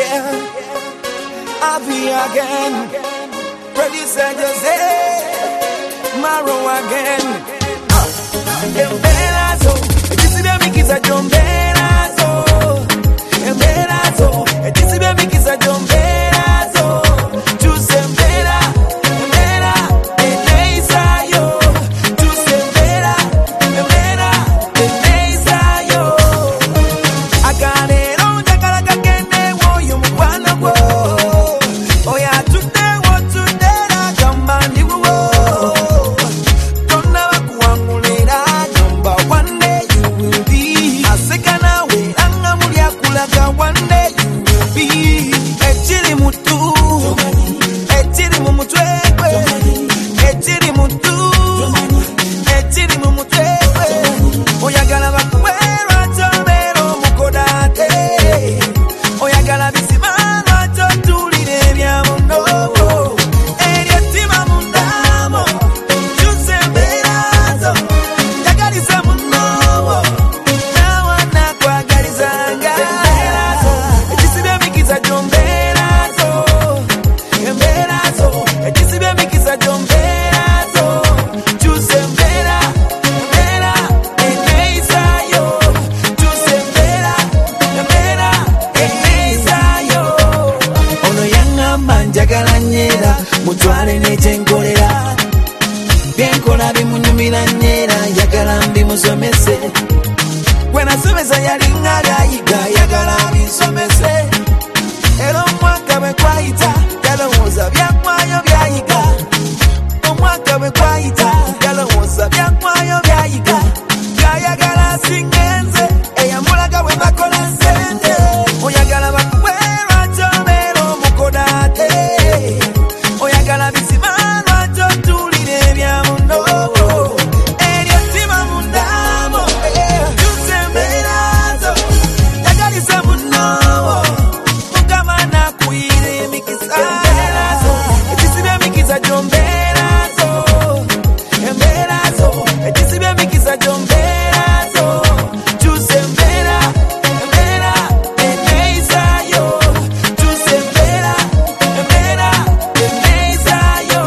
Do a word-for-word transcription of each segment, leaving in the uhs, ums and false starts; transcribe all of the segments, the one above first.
yeah. I'll be again. Producer Jose, Maro again. Emberazo, ejisibe mikiza jomberazo. Emberazo, ejisibe mikiza jomberazo. Chuse mbera, mbera, eneiza yo. Chuse mbera, mbera, eneiza yo. Akanero njagala kagende woyo mukwana gwo. Oya tude wo tudera gamba ndiwo. Tonna bakuwangulira gamba one day you will be. Aseka nawe anga mulya kulaga one day you will be. Echiri mutu, echiri mu mutwe gwe. Echiri mutu, echiri mu mutwe gwe. Oyagala bakuwerwa kyomero mukodate. Oyagala bisimano kyotulire bya mundogo. Eryo ttima mundamo, kyuse mberazo. Njagaliza munnobo, nawe nakwagalizanga. Ekisibye mikiza jomberazo. Emberazo, ekisibye mikiza jomberazo. Kyuse mbera, mbera, eneiza yo. Kyuse mbera, mbera, eneiza yo. Ono yangamba njagala nyera, mutwale n'ekyenkolera. Byenkola bimunyumira nyera, yagala mbimusomese. Gwe nasomesa yalinga lyayiga, yagala binsomese. Era omwaka bwe gwayita, yalowooza byagwayo byayiga. Omwaka bwe gwayita, yalowooza byagwayo byayiga. Yayagala singenze, eyamulaga bwe bakola ssente. Oyagala bakuwerwa kyomero mukodate. Oyagala bisimano kyotulire bya mundogo. Eryo ttima mundamo, kyuse mberazo. Njagaliza munnobo, Mukama nakuyire emikisa. Ekisibye mikiza jomberazo. Emberazo, ekisibye mikiza jomberazo. Kyuse mbera, mbera, eneiza yo. Kyuse mbera, mbera, eneiza yo.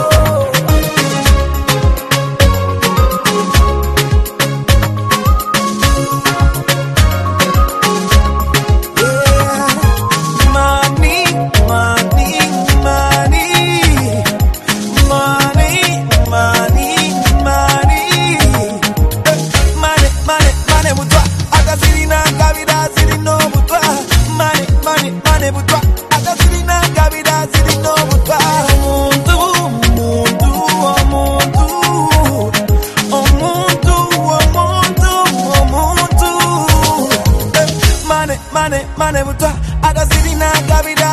Money, money, money. Money, money, money. Eh, money, money, money butwa. Akasirina kabira sirino butwa. Money, money, money butwa. Akasirina kabira sirino butwa. Omuntu, omuntu, omuntu. Omuntu, omuntu, omuntu. Eh, money, money, money butwa. Akasirina kabira